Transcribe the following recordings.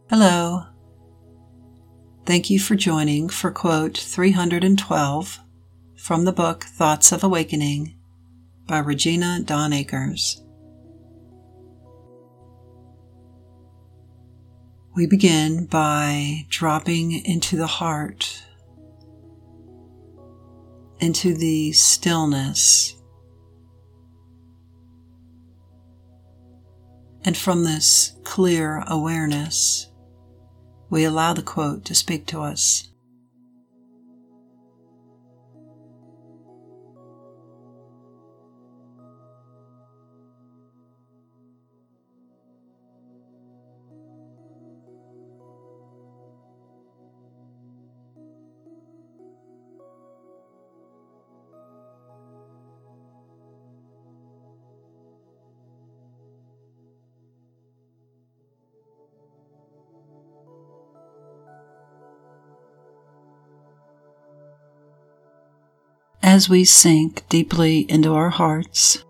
Hello. Thank you for joining for quote 312 from the book Thoughts of Awakening by Regina Dawn Akers. We begin by dropping into the heart, into the stillness, and from this clear awareness, we allow the quote to speak to us. As we sink deeply into our hearts,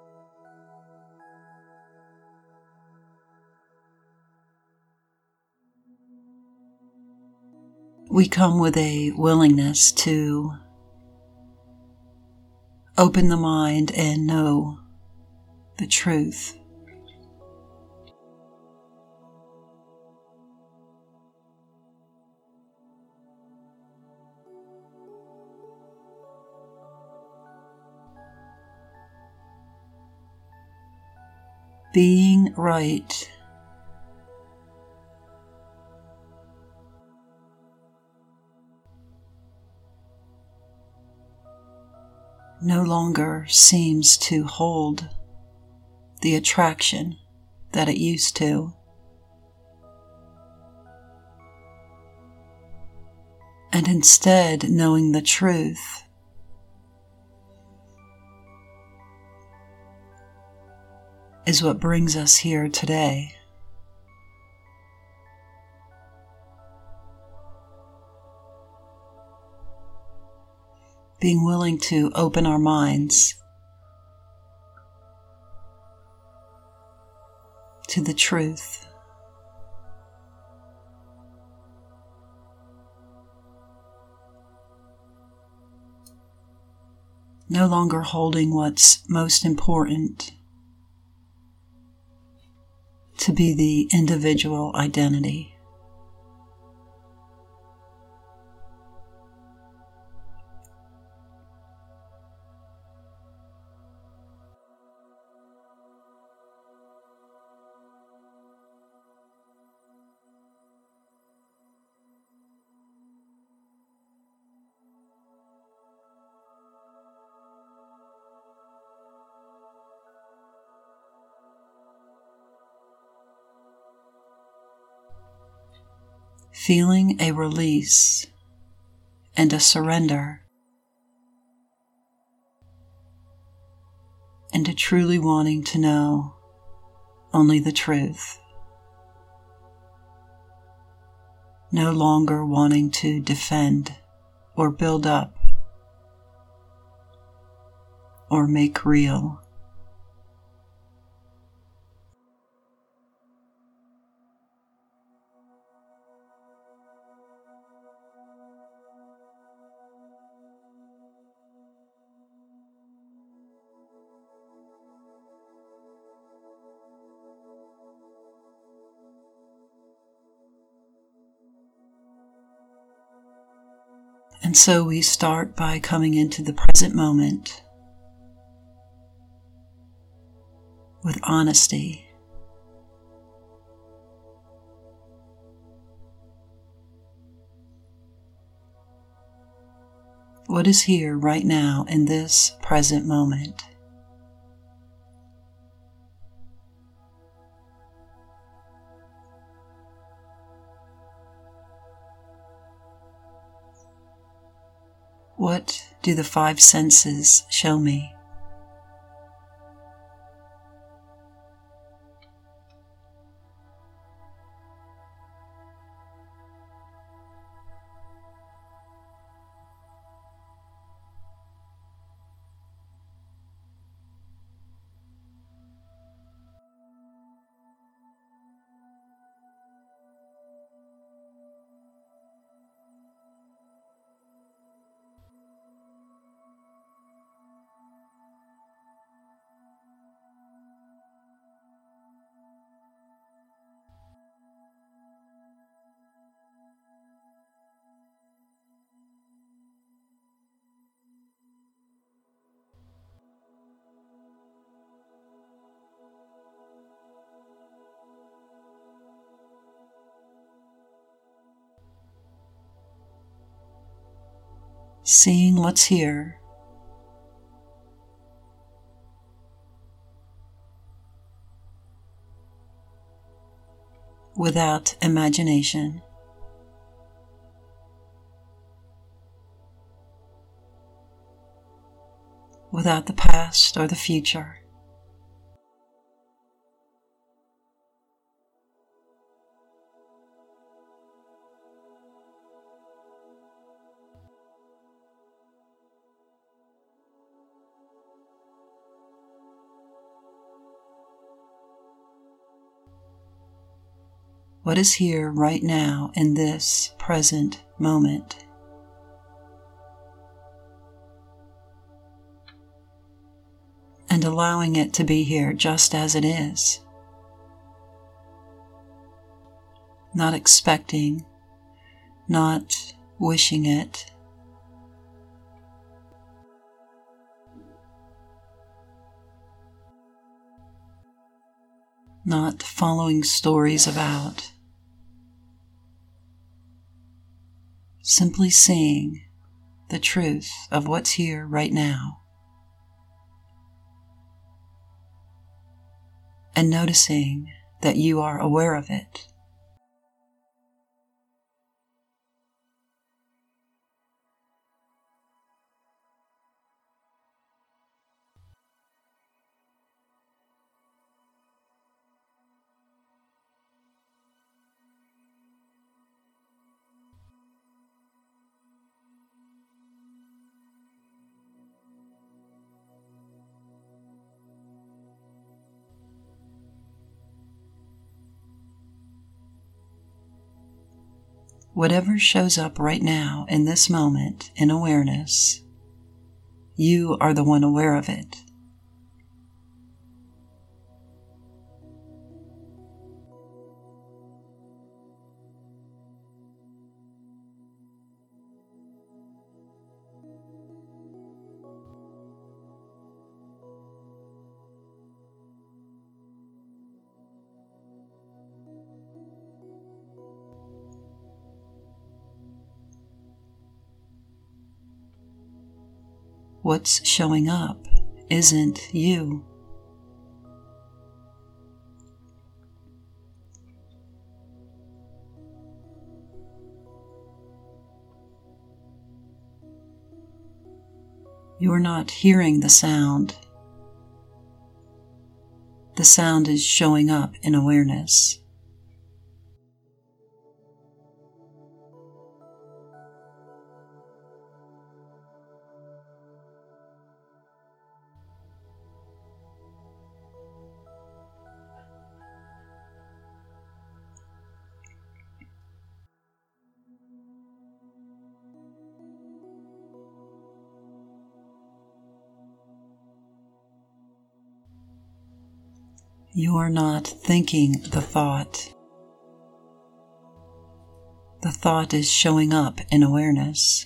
we come with a willingness to open the mind and know the truth. Being right no longer seems to hold the attraction that it used to. And instead, knowing the truth is what brings us here today. Being willing to open our minds to the truth. No longer holding what's most important to be the individual identity. Feeling a release and a surrender into truly wanting to know only the truth. No longer wanting to defend or build up or make real. And so we start by coming into the present moment with honesty. What is here right now in this present moment? What do the five senses show me? seeing what's here, without imagination. Without the past or the future. What is here right now in this present moment? And allowing it to be here just as it is. Not expecting, not wishing it. Not following stories about. Simply seeing the truth of what's here right now. And noticing that you are aware of it. Whatever shows up right now in this moment in awareness, you are the one aware of it. What's showing up isn't you. You're not hearing the sound. The sound is showing up in awareness. You're not thinking the thought. The thought is showing up in awareness.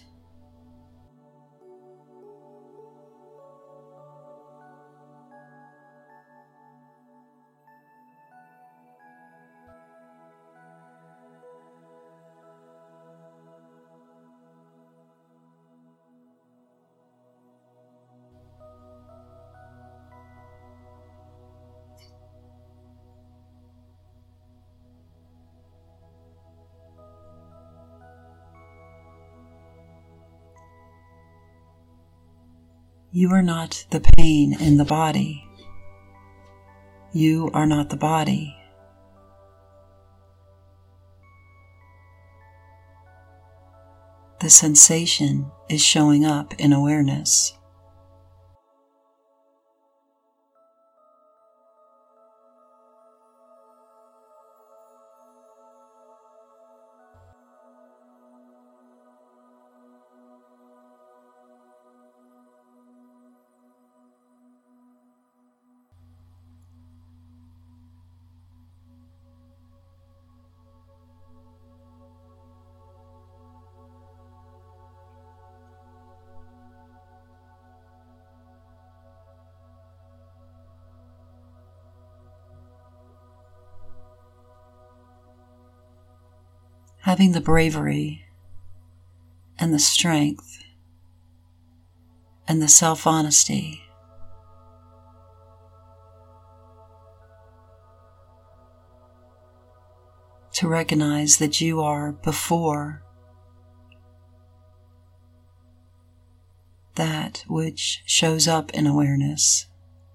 You are not the pain in the body. You are not the body. The sensation is showing up in awareness. Having the bravery and the strength and the self-honesty to recognize that you are before that which shows up in awareness.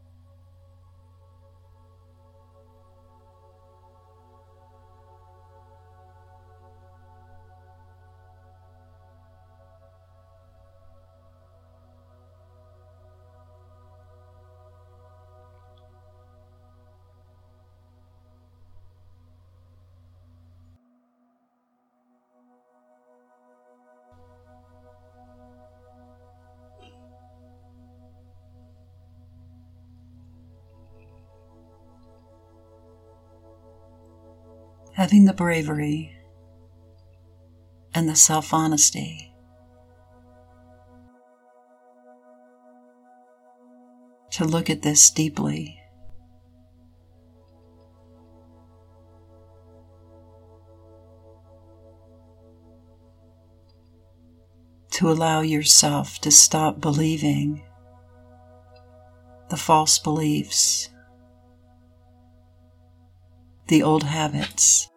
Having the bravery and the self-honesty to look at this deeply, to allow yourself to stop believing the false beliefs, the old habits,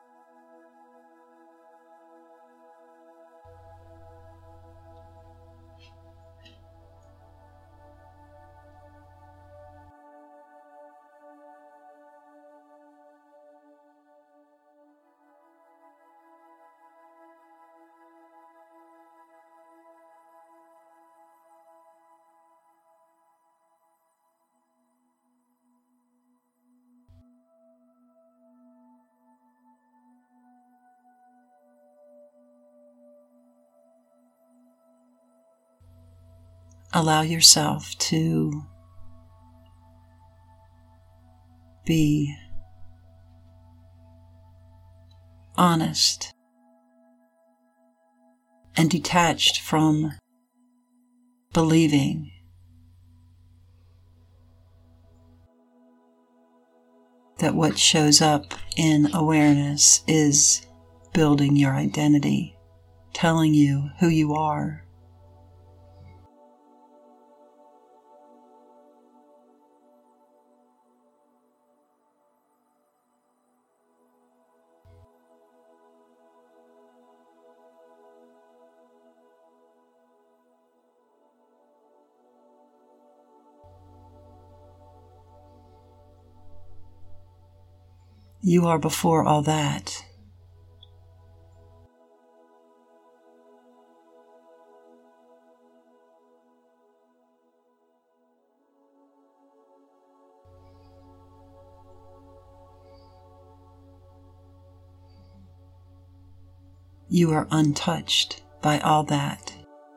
allow yourself to be honest and detached from believing that what shows up in awareness is building your identity, telling you who you are. You are before all that. You are untouched by all that.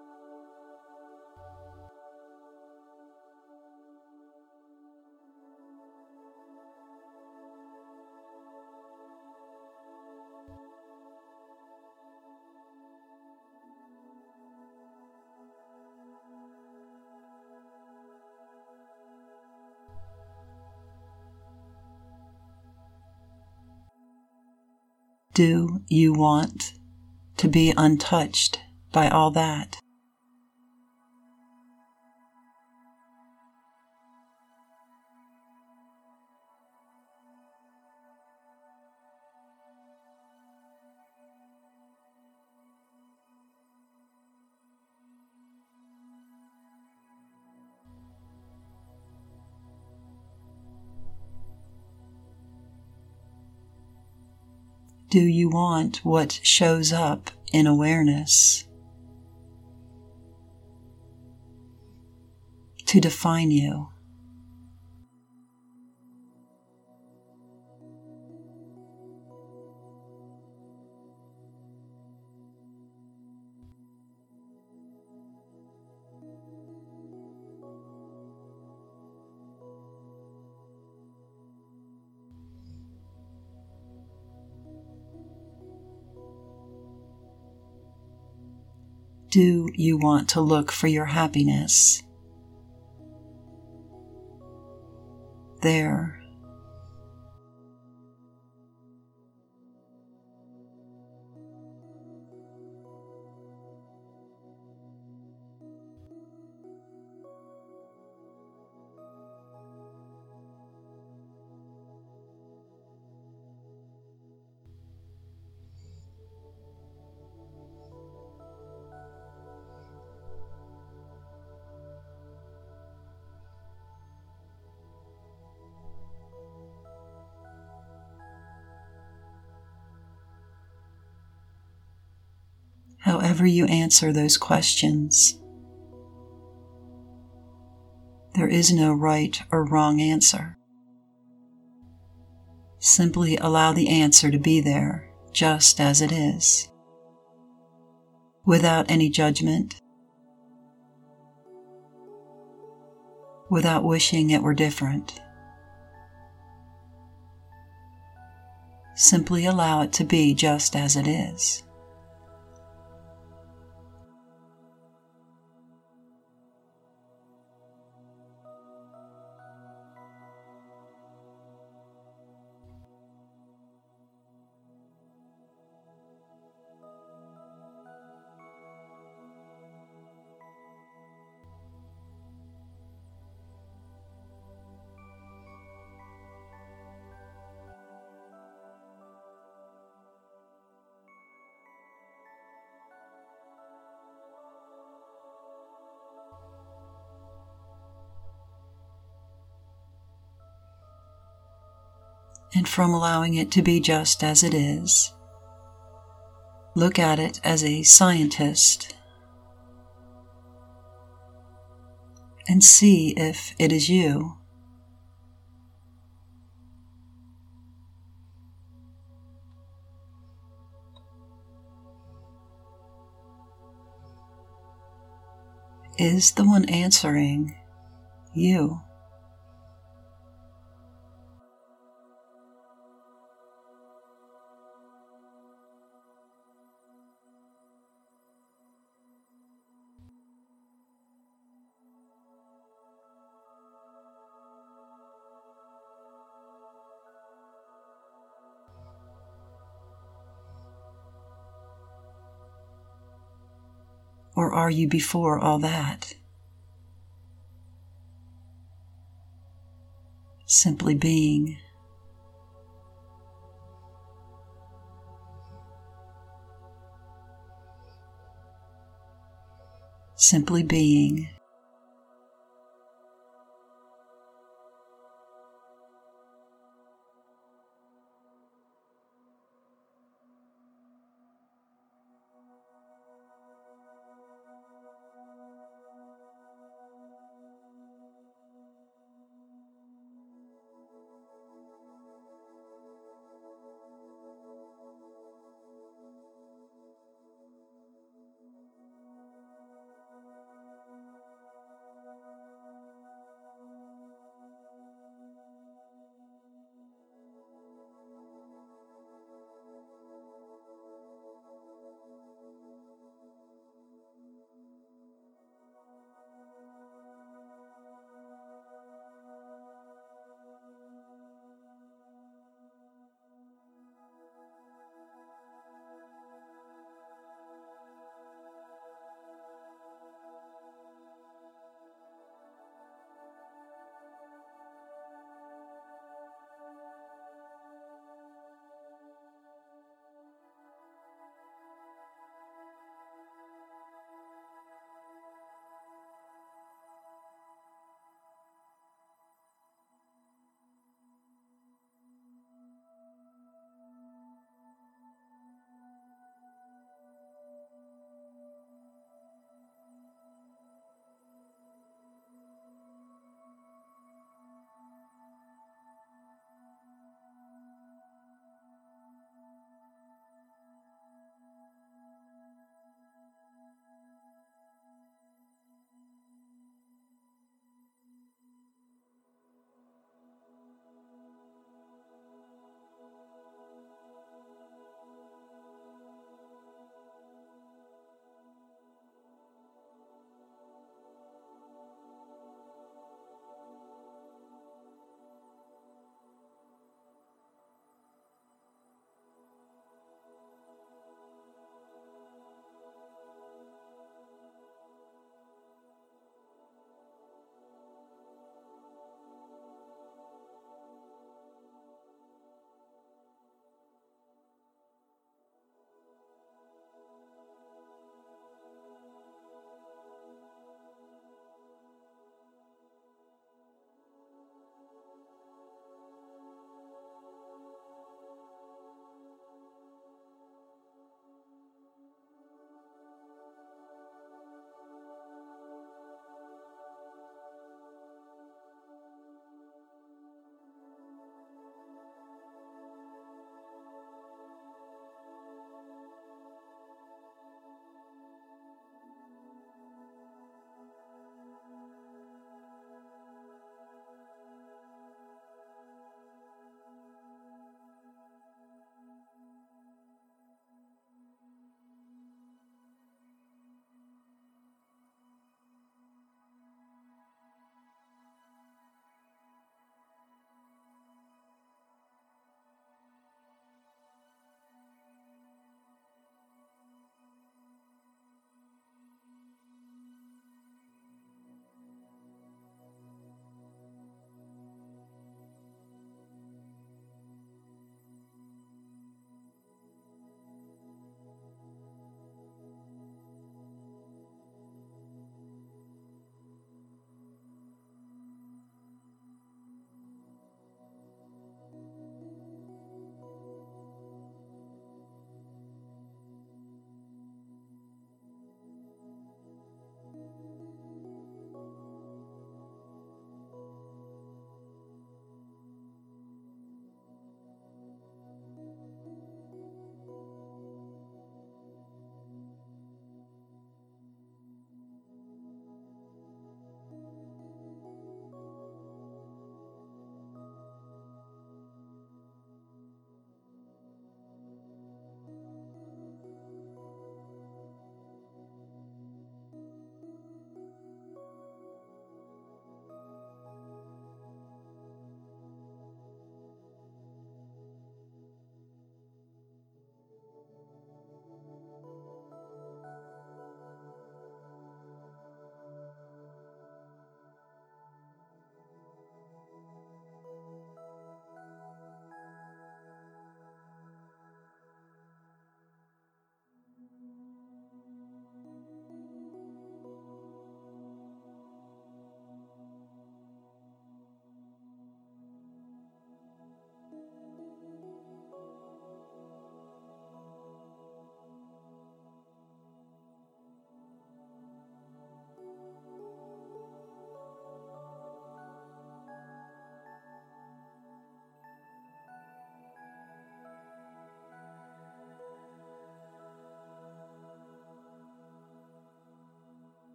Do you want to be untouched by all that? Do you want what shows up in awareness to define you? Do you want to look for your happiness there? however you answer those questions. There is no right or wrong answer. Simply allow the answer to be there, just as it is, without any judgment, without wishing it were different. Simply allow it to be just as it is. And from allowing it to be just as it is, look at it as a scientist and see if it is you. Is the one answering you? Or are you before all that? Simply being. Simply being.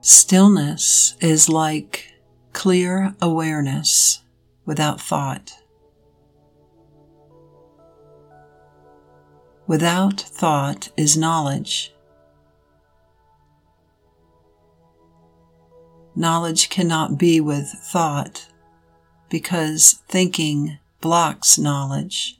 Stillness is like clear awareness without thought. Without thought is knowledge. Knowledge cannot be with thought because thinking blocks knowledge.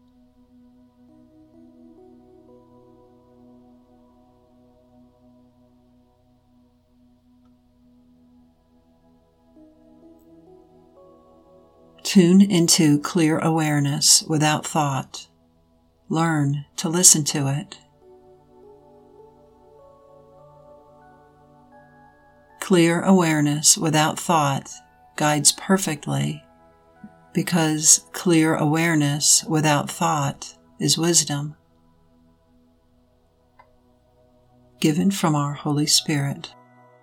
Tune into clear awareness without thought. Learn to listen to it. Clear awareness without thought guides perfectly because clear awareness without thought is wisdom, given from our Holy Spirit.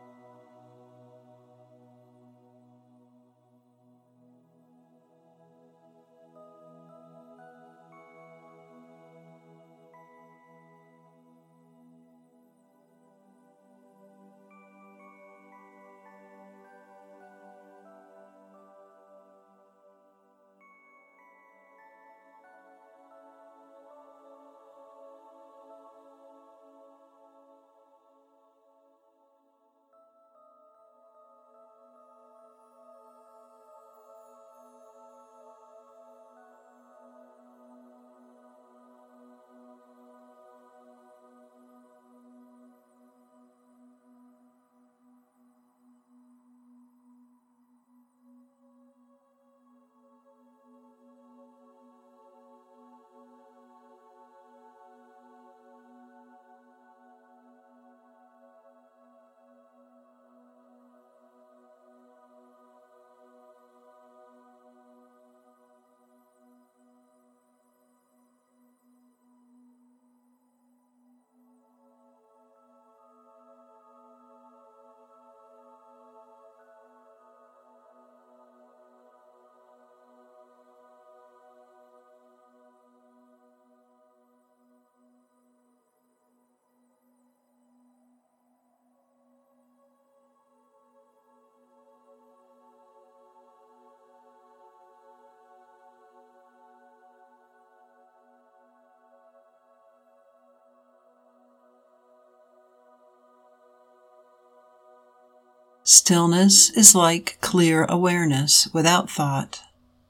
Stillness is like clear awareness without thought.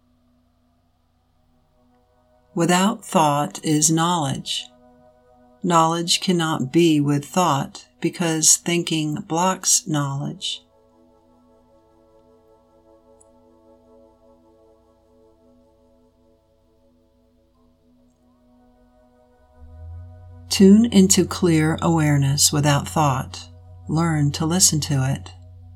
Without thought is knowledge. Knowledge cannot be with thought because thinking blocks knowledge. Tune into clear awareness without thought. Learn to listen to it.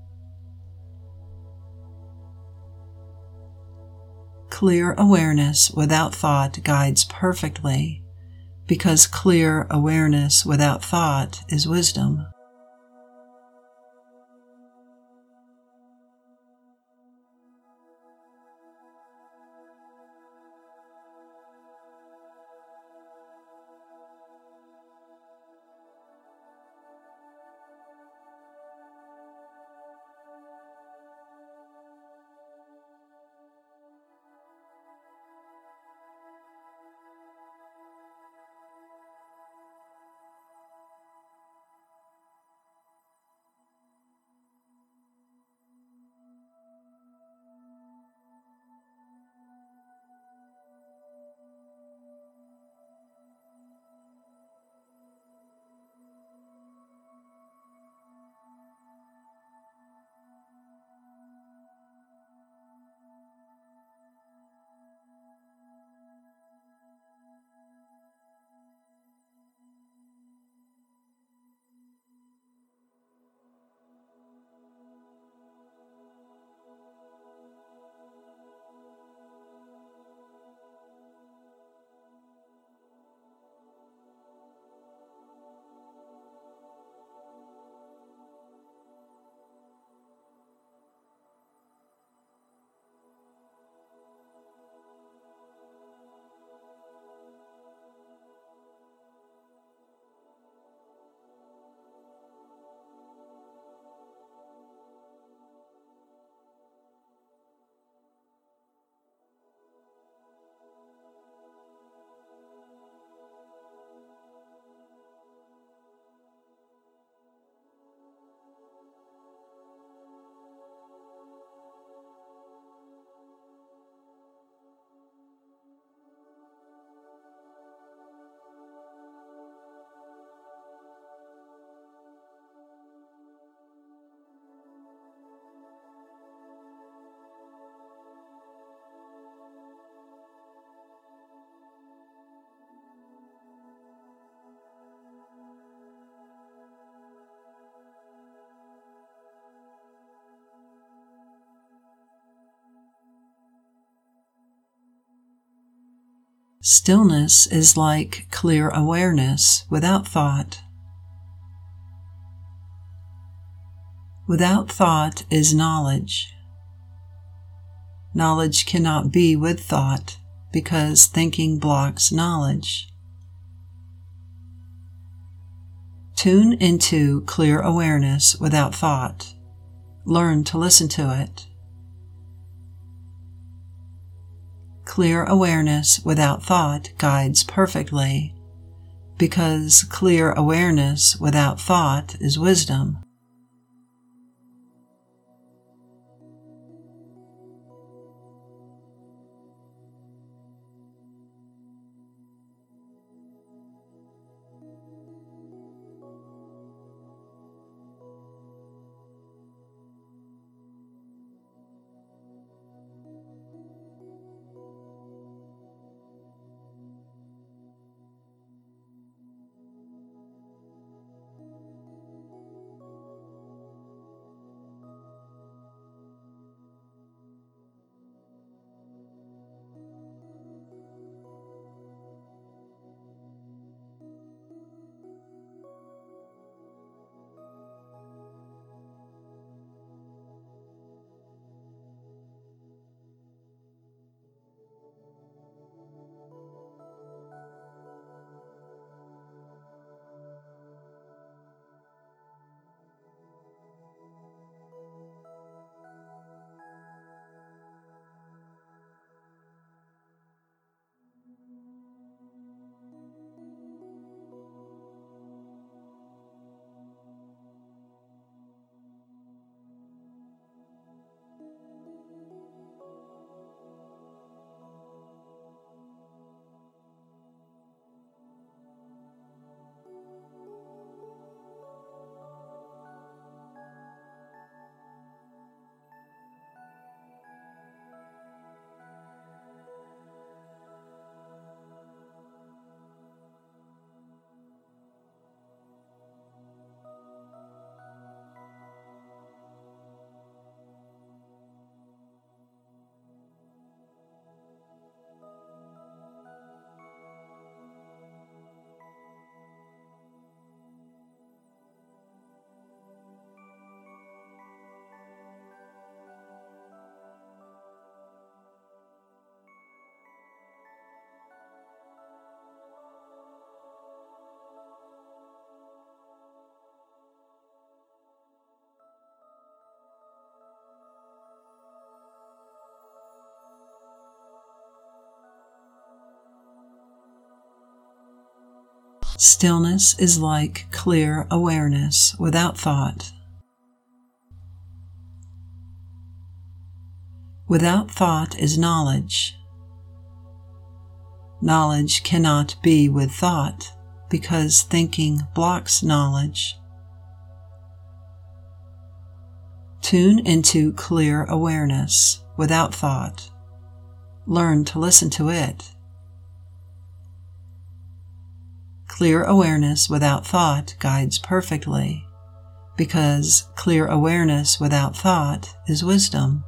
Clear awareness without thought guides perfectly because clear awareness without thought is wisdom. Stillness is like clear awareness without thought. Without thought is knowledge. Knowledge cannot be with thought because thinking blocks knowledge. Tune into clear awareness without thought. Learn to listen to it. Clear awareness without thought guides perfectly, because clear awareness without thought is wisdom. Stillness is like clear awareness without thought. Without thought is knowledge. Knowledge cannot be with thought because thinking blocks knowledge. Tune into clear awareness without thought. Learn to listen to it. Clear awareness without thought guides perfectly, because clear awareness without thought is wisdom.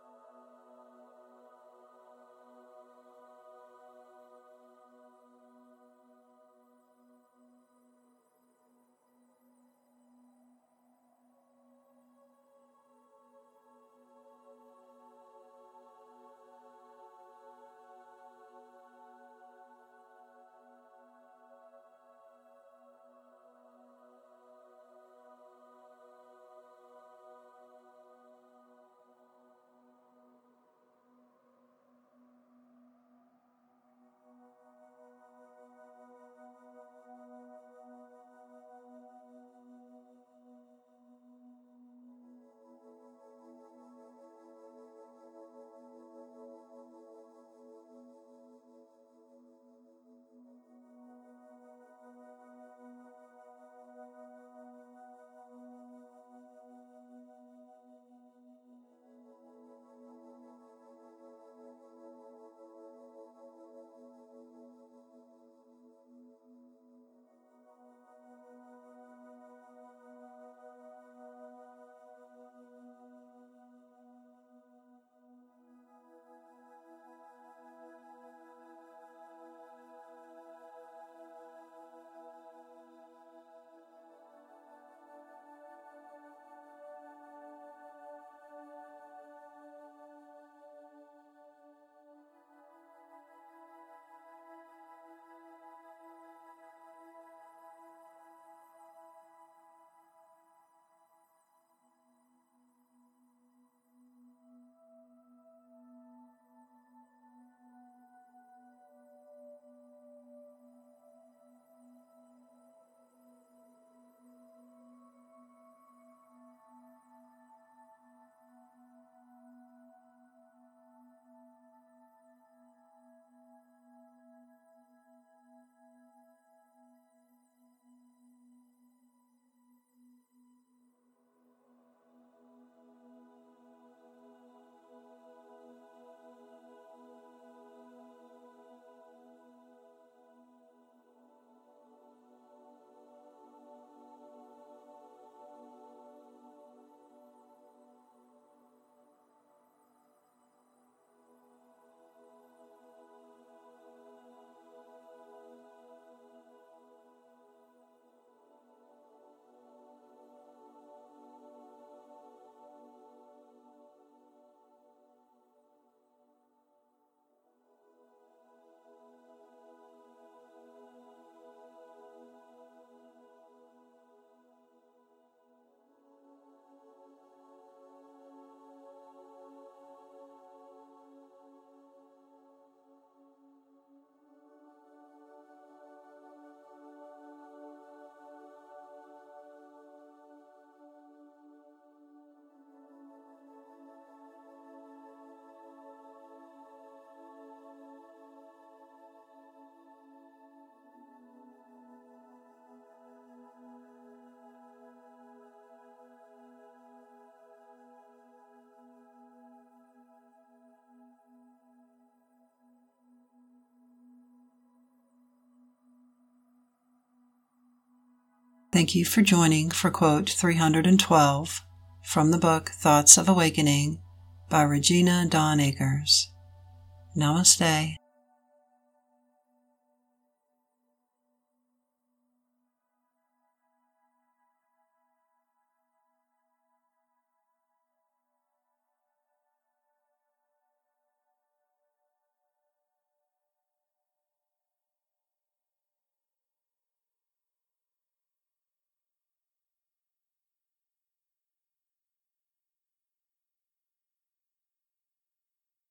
Thank you for joining for quote 312 from the book Thoughts of Awakening by Regina Dawn Akers. Namaste.